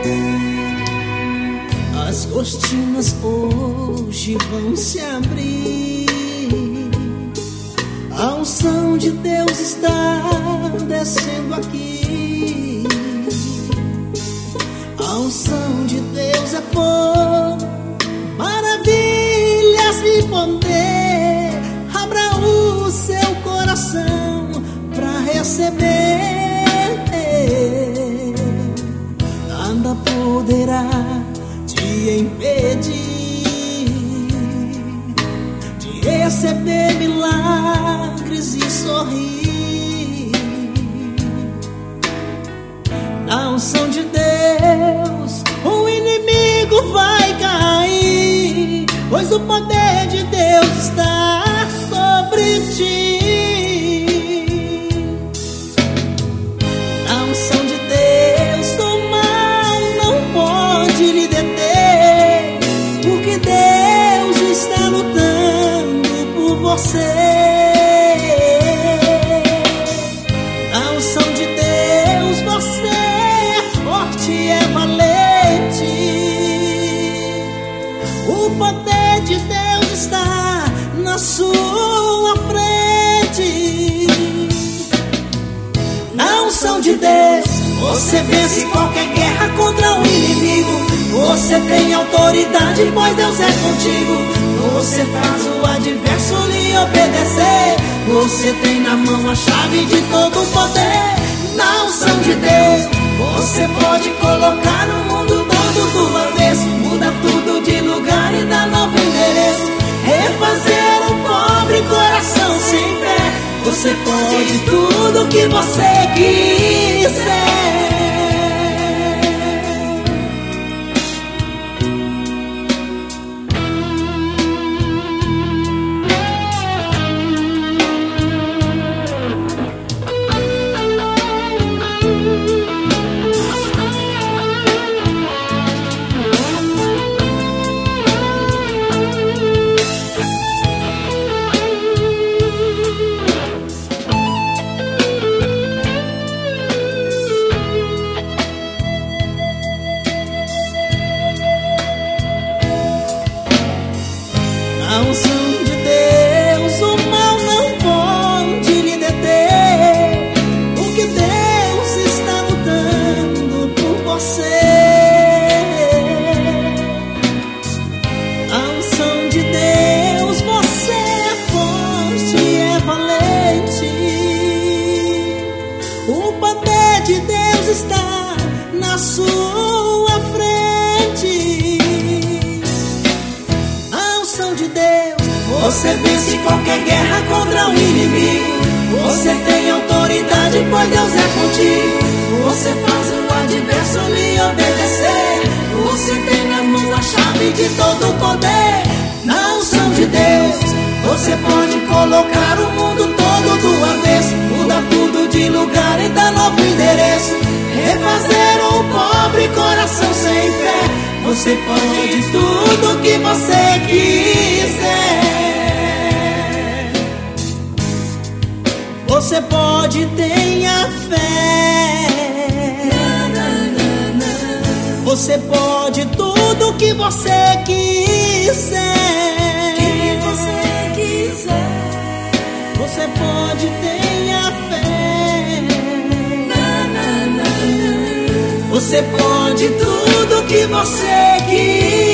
As cortinas hoje vão se abrir. A unção de Deus está descendo aqui. A unção de Deus é fogo, maravilhas e poder. Abra o seu coração para receber. Nada poderá te impedir de receber milagres e sorrir. Na unção de Deus, o inimigo vai cair, pois o poder de Deus está sobre ti. Na unção de Deus, o mal não pode lhe deter, porque Deus está lutando por você. Na unção de Deus, você é forte e é valente. O poder de Deus está na sua frente. Na unção de Deus, você vence qualquer guerra contra o inimigo. Você tem autoridade, pois Deus é contigo. Você faz o adverso lhe obedecer. Você tem na mão a chave de todo o poder. Na unção de Deus, você pode colocar o mundo todo do avesso, muda tudo de lugar e dar novo endereço, refazer um pobre coração sem fé. Você pode tudo que você quiser. Na unção de Deus, o mal não pode lhe deter, porque Deus está lutando por você. Na unção de Deus, você é forte e é valente. O poder de Deus está na sua frente. Você vence qualquer guerra contra o inimigo. Você tem autoridade, pois Deus é contigo. Você faz o adverso lhe obedecer. Você tem na mão a chave de todo o poder. Na unção de Deus, você pode colocar o mundo todo do avesso, muda tudo de lugar e dar novo endereço, refazer um pobre coração sem fé. Você pode tudo que você quiser. Você pode, tenha fé. Você pode tudo que você quiser. Você pode, tenha fé. Você pode tudo que você quiser.